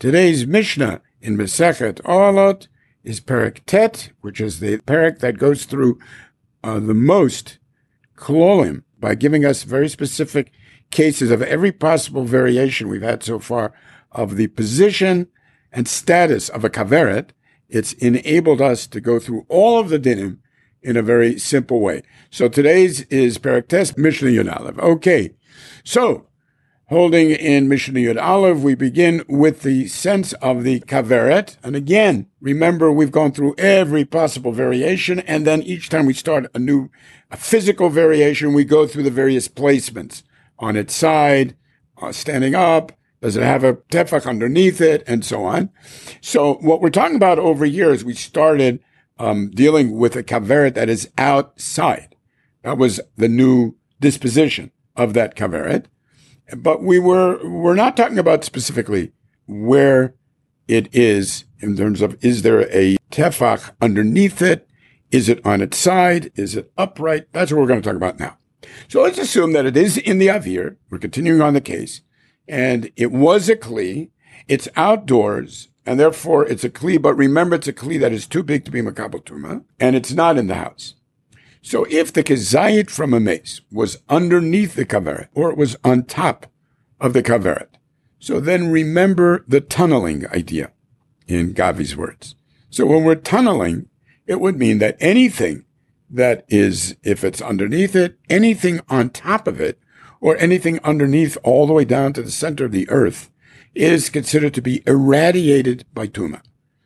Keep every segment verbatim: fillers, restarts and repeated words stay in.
Today's Mishnah in Masechet Orlot is Perek Tet, which is the perek that goes through uh, the most klolim by giving us very specific cases of every possible variation we've had so far of the position and status of a kaveret. It's enabled us to go through all of the dinim in a very simple way. So today's is Perek Tet, Mishnah Yud Aleph. Okay, so holding in Mishnah Yud Aleph, we begin with the sense of the kaveret. And again, remember, we've gone through every possible variation, and then each time we start a new a physical variation, we go through the various placements. On its side, uh, standing up, does it have a tefach underneath it, and so on. So what we're talking about over here is we started um, dealing with a kaveret that is outside. That was the new disposition of that kaveret. But we were we're not talking about specifically where it is in terms of, is there a tefach underneath it? Is it on its side? Is it upright? That's what we're going to talk about now. So let's assume that it is in the avir. We're continuing on the case. And it was a kli. It's outdoors, and therefore it's a kli. But remember, it's a kli that is too big to be makabel tuma, and it's not in the house. So if the kezayit from a mace was underneath the kaveret, or it was on top of the kaveret, so then remember the tunneling idea in Gavi's words. So when we're tunneling, it would mean that anything that is, if it's underneath it, anything on top of it, or anything underneath all the way down to the center of the earth, is considered to be irradiated by tuma.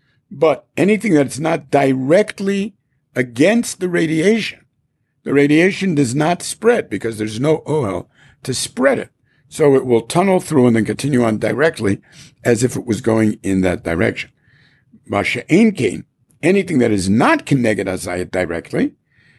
But anything that's not directly against the radiation, the radiation does not spread because there's no oil to spread it. So it will tunnel through and then continue on directly as if it was going in that direction. Masha ein kain, anything that is not keneged hazayit directly,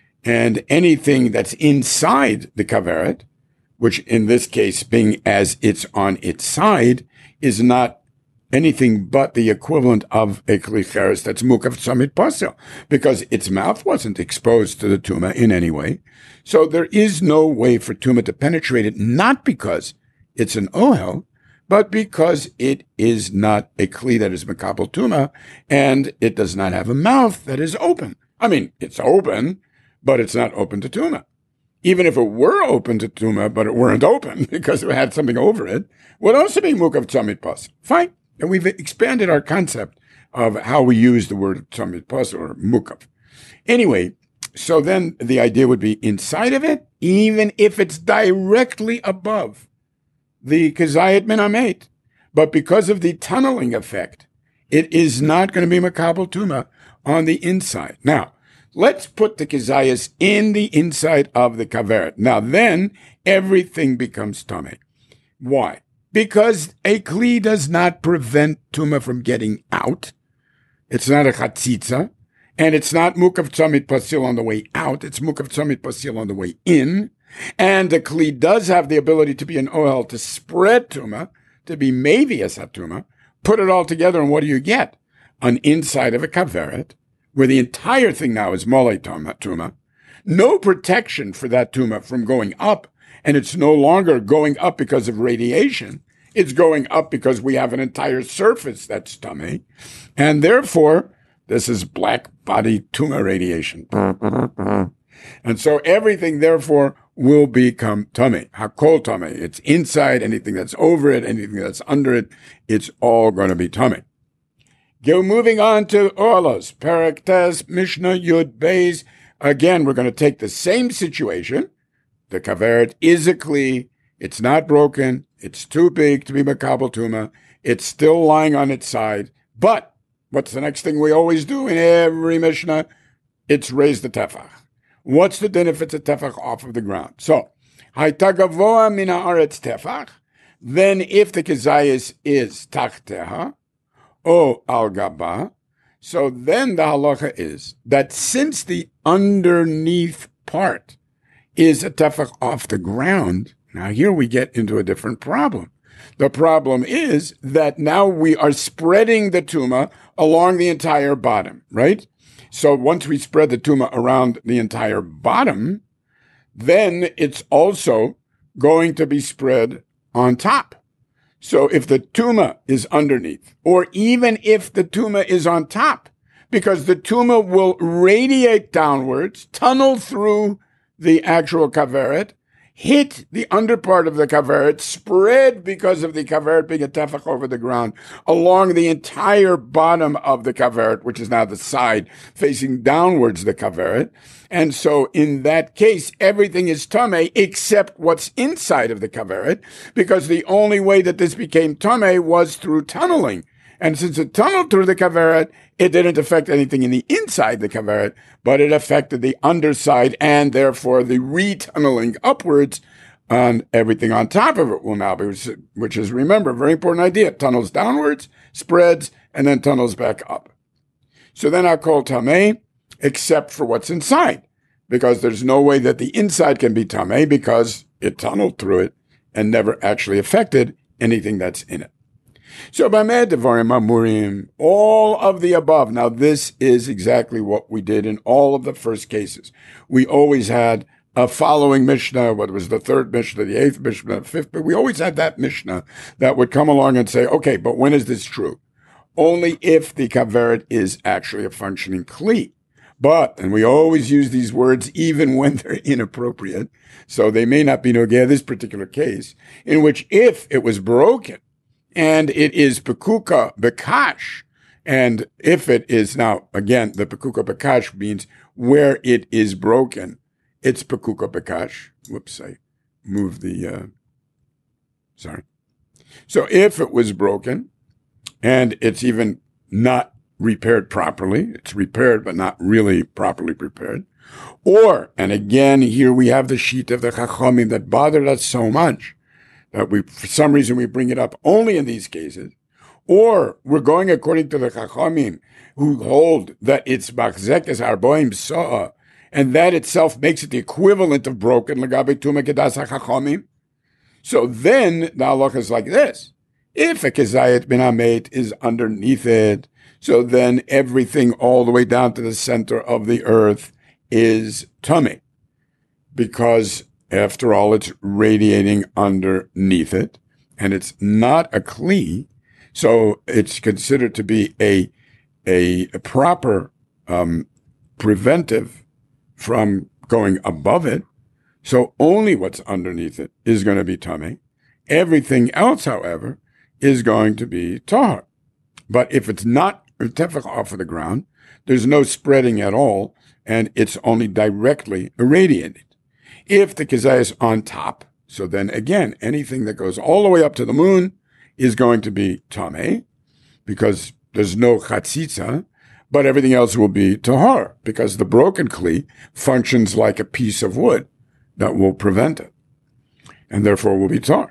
and anything that's inside the kaveret, which in this case, being as it's on its side, is not anything but the equivalent of a kli cheres that's mukav tzamid pasil, because its mouth wasn't exposed to the tuma in any way. So there is no way for tuma to penetrate it, not because it's an ohel, but because it is not a kli that is makabel tuma, and it does not have a mouth that is open. I mean, it's open, but it's not open to tuma. Even if it were open to tuma, but it weren't open because it had something over it, would also be mukav tzamid pasil. Fine. And we've expanded our concept of how we use the word tzamid pasil or mukav. Anyway, so then the idea would be inside of it, even if it's directly above the kezayit min hamet. But because of the tunneling effect, it is not going to be makabel tuma on the inside. Now, let's put the kezayis in the inside of the kaveret. Now then, everything becomes tameh. Why? Because a kli does not prevent tuma from getting out. It's not a chatzitza. And it's not mukav tzamid pasil on the way out. It's mukav tzamid pasil on the way in. And the kli does have the ability to be an ohel, to spread tuma, to be mevias hatuma. Put it all together, and what do you get? An inside of a kaveret, where the entire thing now is molei tuma. No protection for that tuma from going up. And it's no longer going up because of radiation. It's going up because we have an entire surface that's tameh. And therefore, this is black body tuma radiation. And so everything, therefore, will become tameh. Hakol tameh. It's inside, anything that's over it, anything that's under it, it's all going to be tameh. Go moving on to Orlos, Perek Tes, Mishnah Yud Beis. Again, we're going to take the same situation. The kaveret is a kli. It's not broken. It's too big to be makabel tuma. It's still lying on its side. But what's the next thing we always do in every Mishnah? It's raise the tefach. What's the din if it's a tefach off of the ground? So, hayta gavoa min haaretz tefach. Then if the kezayis is tachteha, o al gaba, so then the halacha is that since the underneath part is a tefach off the ground, now here we get into a different problem. The problem is that now we are spreading the tuma along the entire bottom, right? So once we spread the tuma around the entire bottom, then it's also going to be spread on top. So if the tuma is underneath, or even if the tuma is on top, because the tuma will radiate downwards, tunnel through the actual kaveret, hit the under part of the kaveret, spread because of the kaveret being a tefach over the ground, along the entire bottom of the kaveret, which is now the side facing downwards the kaveret. And so in that case, everything is tameh except what's inside of the kaveret, because the only way that this became tameh was through tunneling. And since it tunneled through the kaveret, it didn't affect anything in the inside the kaveret, but it affected the underside, and therefore the retunneling upwards on everything on top of it will now be, which is, remember, a very important idea. It tunnels downwards, spreads, and then tunnels back up. So then I call tameh, except for what's inside, because there's no way that the inside can be tameh because it tunneled through it and never actually affected anything that's in it. So, Bamed Devarim Amurim, all of the above. Now, this is exactly what we did in all of the first cases. We always had a following Mishnah, whether it was the third Mishnah, the eighth Mishnah, the fifth, but we always had that Mishnah that would come along and say, okay, but when is this true? Only if the kaveret is actually a functioning kli. But, and we always use these words even when they're inappropriate, so they may not be nogea this particular case, in which if it was broken, and it is pekuka bekash, and if it is now, again, the pekuka bekash means where it is broken, it's pekuka bekash. Whoops, I moved the, uh, sorry. So if it was broken, and it's even not repaired properly, it's repaired but not really properly prepared, or, and again, here we have the sheet of the Chachamim that bothered us so much, that we, for some reason, we bring it up only in these cases, or we're going according to the Chachamim, who hold that it's Machzekes Arboim Sa'a, and that itself makes it the equivalent of broken, L'gabe Tuma Kedas HaChachamim. So then, the halacha is like this. If a Kezayet Ben Hamet is underneath it, so then everything all the way down to the center of the earth is tummy, because after all, it's radiating underneath it, and it's not a kli, so it's considered to be a a, a proper um, preventive from going above it. So only what's underneath it is going to be tummy. Everything else, however, is going to be tahar. But if it's not tefach off of the ground, there's no spreading at all, and it's only directly irradiated. If the kezayah is on top, so then again, anything that goes all the way up to the moon is going to be tameh, because there's no chatzitza, but everything else will be tahar, because the broken kli functions like a piece of wood that will prevent it, and therefore will be tahar.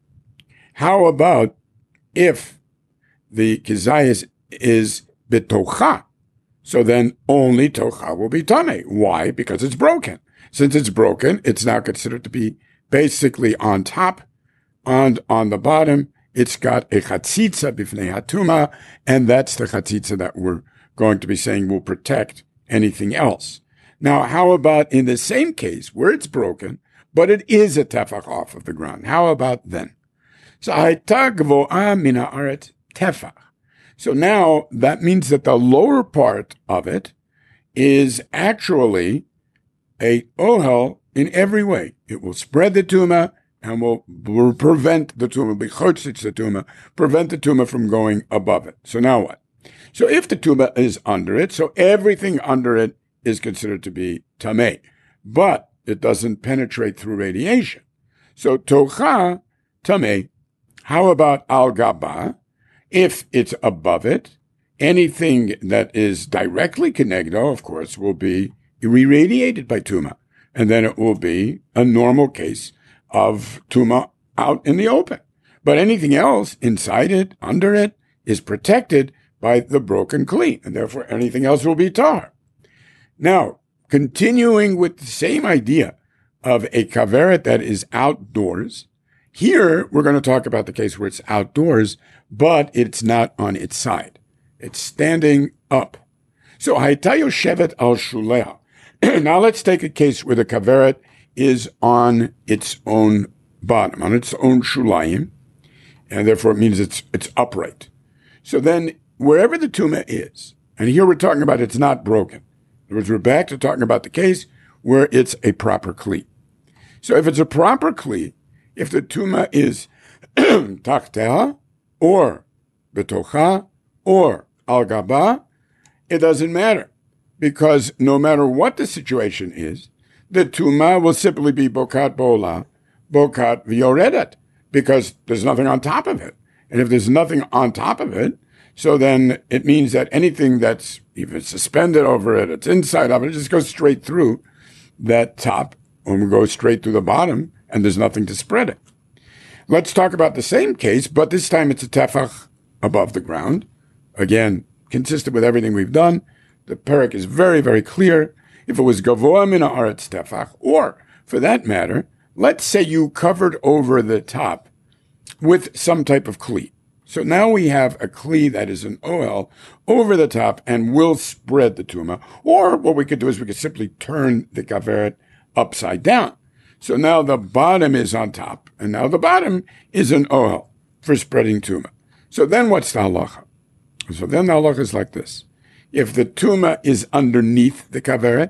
How about if the kezayah is, is betocha? So then only tocha will be tameh. Why? Because it's broken. Since it's broken, it's now considered to be basically on top, and on the bottom, it's got a chatzitza bifnei hatuma, and that's the chatzitza that we're going to be saying will protect anything else. Now, how about in the same case where it's broken, but it is a tefach off of the ground? How about then? So hayta gvo'a min haaretz tefach. So now that means that the lower part of it is actually a ohel in every way. It will spread the tumah and will prevent the tumah, bichotzitz the tumah, prevent the tumah from going above it. So now what? So if the tumah is under it, so everything under it is considered to be tameh, but it doesn't penetrate through radiation. So tocha, tameh. How about al gaba? If it's above it, anything that is directly connegdo, of course, will be irradiated by tuma, and then it will be a normal case of tuma out in the open. But anything else inside it, under it, is protected by the broken kli, and therefore anything else will be tar. Now, continuing with the same idea of a kaveret that is outdoors, here we're going to talk about the case where it's outdoors, but it's not on its side. It's standing up. So, hayta yoshevet al shuleha. Now let's take a case where the kaveret is on its own bottom, on its own shulayim, and therefore it means it's it's upright. So then, wherever the tuma is, and here we're talking about it's not broken. In other words, we're back to talking about the case where it's a proper kli. So if it's a proper kli, if the tuma is tachteha, or betocha, or al gaba, it doesn't matter. Because no matter what the situation is, the tuma will simply be bokat bola, bokat v'yoredet, because there's nothing on top of it. And if there's nothing on top of it, so then it means that anything that's even suspended over it, it's inside of it, it just goes straight through that top, and we go straight through the bottom, and there's nothing to spread it. Let's talk about the same case, but this time it's a tefach above the ground. Again, consistent with everything we've done. The perek is very, very clear. If it was gavoa min haaretz tefach, or for that matter, let's say you covered over the top with some type of kli. So now we have a kli that is an ohel over the top and will spread the tuma. Or what we could do is we could simply turn the kaveret upside down. So now the bottom is on top, and now the bottom is an ohel for spreading tuma. So then what's the halacha? So then the halacha is like this. If the tuma is underneath the kaveret,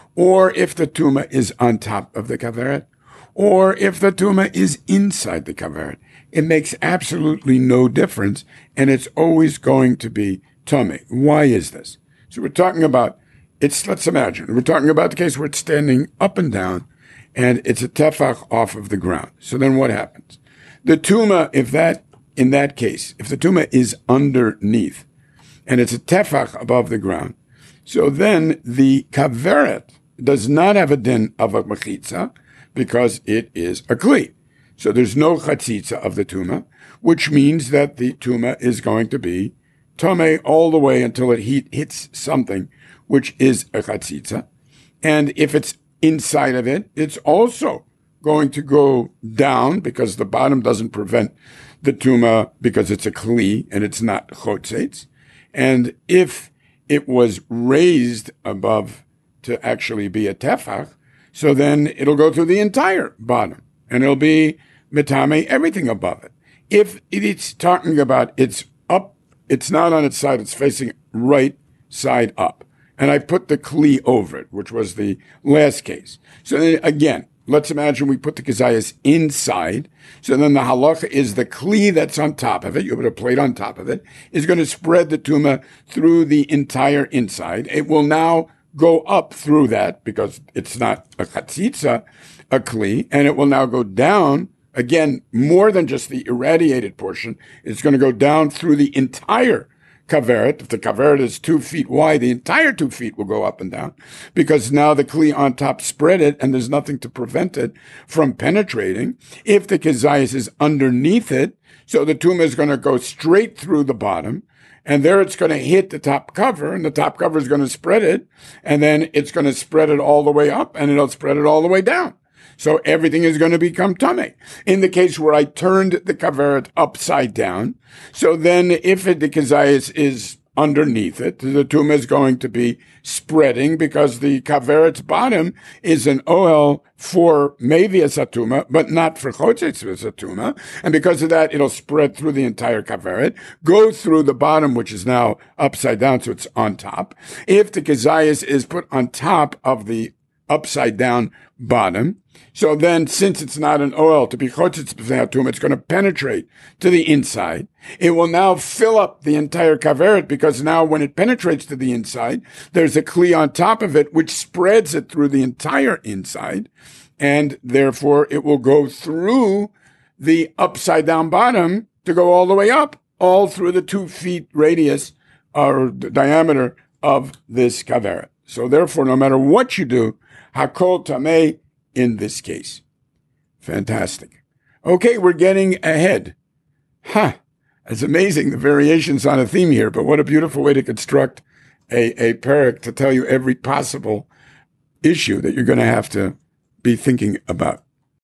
or if the tuma is on top of the kaveret, or if the tuma is inside the kaveret, it makes absolutely no difference, and it's always going to be tummy. Why is this? So we're talking about, it's, let's imagine, we're talking about the case where it's standing up and down, and it's a tefach off of the ground. So then what happens? The tuma, if that, in that case, if the tuma is underneath, and it's a tefach above the ground, so then the kaveret does not have a din of a mechitza, because it is a kli. So there's no chatzitza of the tuma, which means that the tuma is going to be tome all the way until it heat hits something, which is a chatzitza. And if it's inside of it, it's also going to go down, because the bottom doesn't prevent the tuma, because it's a kli and it's not chotzetz. And if it was raised above to actually be a tefach, so then it'll go through the entire bottom, and it'll be metame, everything above it. If it's talking about it's up, it's not on its side, it's facing right side up. And I put the kli over it, which was the last case. So then again, let's imagine we put the kazayas inside. So then the halacha is the kli that's on top of it, you put a plate on top of it, is going to spread the tuma through the entire inside. It will now go up through that, because it's not a chatzitza, a kli, and it will now go down, again, more than just the irradiated portion. It's going to go down through the entire kaveret. If the kaveret is two feet wide, the entire two feet will go up and down, because now the kli on top spread it, and there's nothing to prevent it from penetrating. If the kazayas is underneath it, so the tuma is going to go straight through the bottom, and there it's going to hit the top cover, and the top cover is going to spread it, and then it's going to spread it all the way up, and it'll spread it all the way down. So everything is going to become tummy. In the case where I turned the kaveret upside down, so then if it, the kazayas is underneath it, the tuma is going to be spreading, because the kaveret's bottom is an ohel for maybe a satuma, but not for chotzetz satuma. And because of that, it'll spread through the entire kaveret, go through the bottom, which is now upside down, so it's on top. If the kazayas is put on top of the upside down bottom, so then, since it's not an oil to be chotzetz b'fnei it's going to penetrate to the inside. It will now fill up the entire kaveret, because now when it penetrates to the inside, there's a kli on top of it, which spreads it through the entire inside, and therefore it will go through the upside down bottom to go all the way up, all through the two feet radius or the diameter of this kaveret. So therefore, no matter what you do, hakol tameh in this case. Fantastic. Okay, we're getting ahead. Ha! Huh. It's amazing, the variations on a theme here, but what a beautiful way to construct a, a perek to tell you every possible issue that you're going to have to be thinking about.